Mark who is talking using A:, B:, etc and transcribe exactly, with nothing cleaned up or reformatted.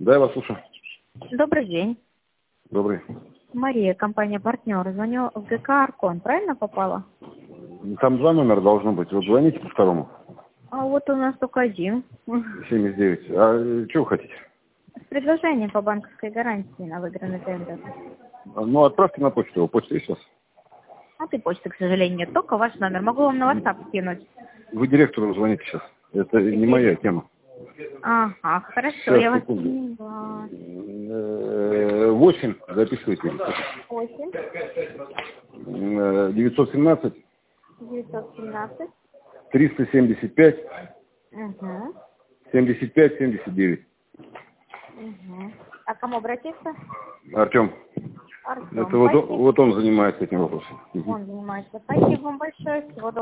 A: Да, я вас слушаю.
B: Добрый день.
A: Добрый.
B: Мария, компания «Партнер». Звоню в ГК «Аркон». Правильно попала?
A: Там два номера должно быть. Вот звоните по второму.
B: А вот у нас только один.
A: семьдесят девять. А что вы хотите?
B: Предложение по банковской гарантии на выигранный тендер.
A: Ну, отправьте на почту. Его почта есть у вас?
B: А ты почты, к сожалению, нет. Только ваш номер. Могу вам на WhatsApp скинуть.
A: Вы директору звоните сейчас. Это не моя тема.
B: Ага, хорошо.
A: Сейчас,
B: Я вас
A: секунду.
B: поняла.
A: Э, Восемь. Записывайте.
B: Восемь.
A: Э, девятьсот семнадцать.
B: Девятьсот семнадцать.
A: Триста семьдесят пять.
B: Угу.
A: Семьдесят пять. Семьдесят девять.
B: Угу. А к кому обратиться?
A: Артем.
B: Артем.
A: Это вот, он-
B: Спасибо.
A: вот он занимается этим вопросом.
B: Он занимается. Спасибо вам большое. Всего доброго.